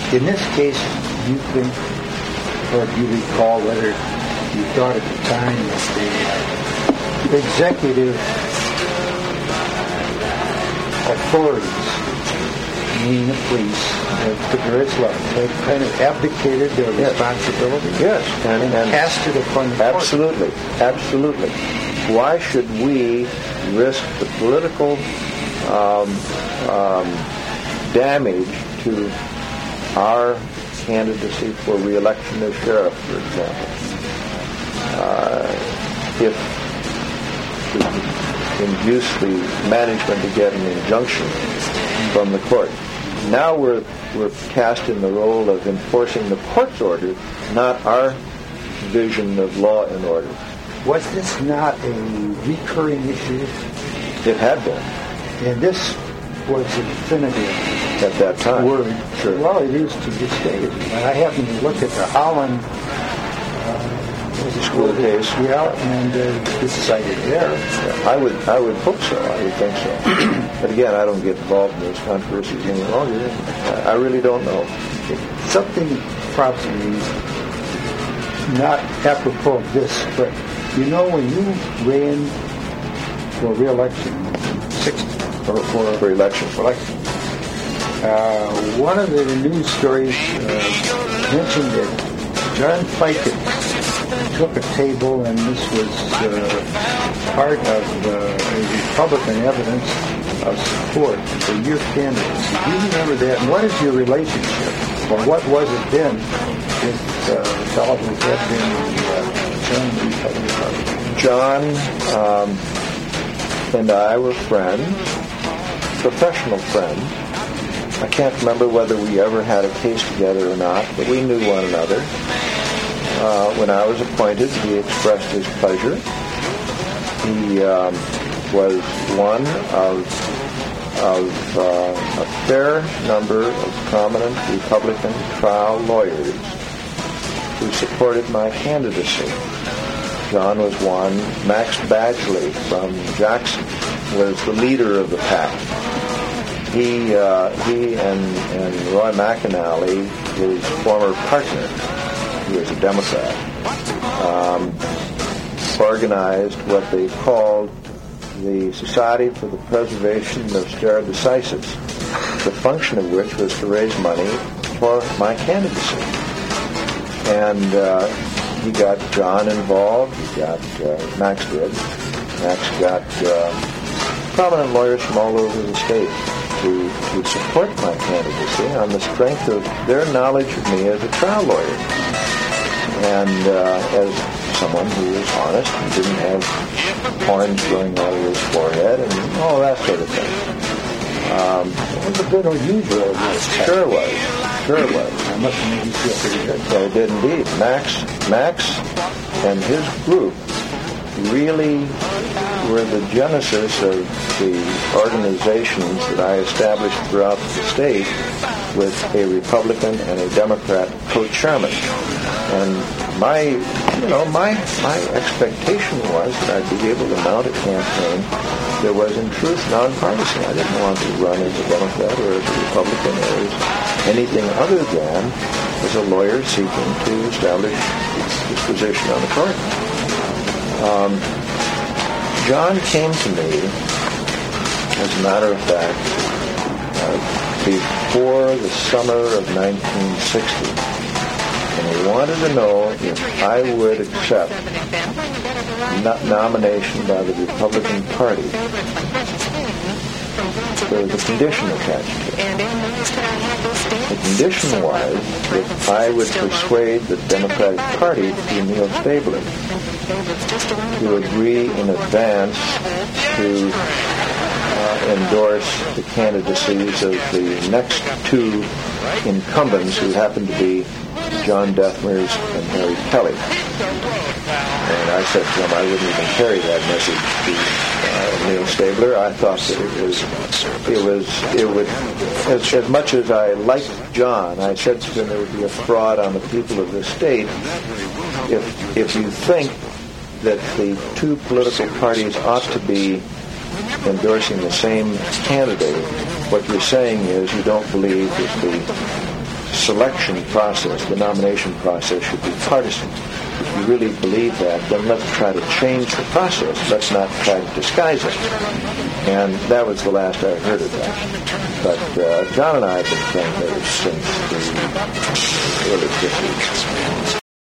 In this case, you think, or do you recall whether you thought at the time that the executive authorities, meaning the police, at the various levels, have kind of abdicated their responsibility? Yes. And cast it upon the court? Absolutely. Why should we risk the political damage to our candidacy for re-election as sheriff, for example, if we induce the management to get an injunction from the court? Now we're cast in the role of enforcing the court's order, not our vision of law and order. Was this not a recurring issue? It had been. And this was a definitive at that time. Word. Sure. Well, it is to this day. And I happened to look at the Holland school case. Yeah, and it's cited there. I would hope so. I would think so. But again, I don't get involved in those controversies any longer. I really don't know. Something probably not apropos of this, but you know, when you ran for re-election, for election, one of the news stories mentioned that John Pickett took a table, and this was part of a Republican evidence of support for your candidacy. Do you remember that? And what is your relationship, or what was it then, with the fellow who had been chairman of the Republican Party? John and I were friends, professional friends. I can't remember whether we ever had a case together or not, but we knew one another. When I was appointed, he expressed his pleasure. He was one of a fair number of prominent Republican trial lawyers who supported my candidacy. John was one. Max Badgley from Jackson was the leader of the pack. He and Roy McAnally, his former partner, who was a Democrat, organized what they called the Society for the Preservation of Stare Decisis, the function of which was to raise money for my candidacy. And he got John involved. He got Max did. Max got prominent lawyers from all over the state to support my candidacy on the strength of their knowledge of me as a trial lawyer. And as someone who was honest and didn't have horns growing out of his forehead and all that sort of thing. It was a bit unusual. Sure it was. That must have made you feel pretty good. Well, it did indeed. Max and his group really were the genesis of the organizations that I established throughout the state with a Republican and a Democrat co-chairman. And my expectation was that I'd be able to mount a campaign that was in truth nonpartisan. I didn't want to run as a Democrat or as a Republican or as anything other than as a lawyer seeking to establish his position on the court. John came to me, as a matter of fact, before the summer of 1960. And he wanted to know if I would accept nomination by the Republican Party. There was a condition attached to it. The condition was if I would persuade the Democratic Party through Neil Stabler to agree in advance to endorse the candidacies of the next two incumbents who happened to be John Deathmers and Harry Kelly. And I said to him I wouldn't even carry that message to Neil Stabler. I thought that it would, as much as I liked John, I said to him it would be a fraud on the people of this state if you think that the two political parties ought to be endorsing the same candidate. What you're saying is you don't believe that the selection process, the nomination process, should be partisan. If you really believe that, then let's try to change the process. Let's not try to disguise it. And that was the last I heard of that. But John and I have been friends ever since the early 50s.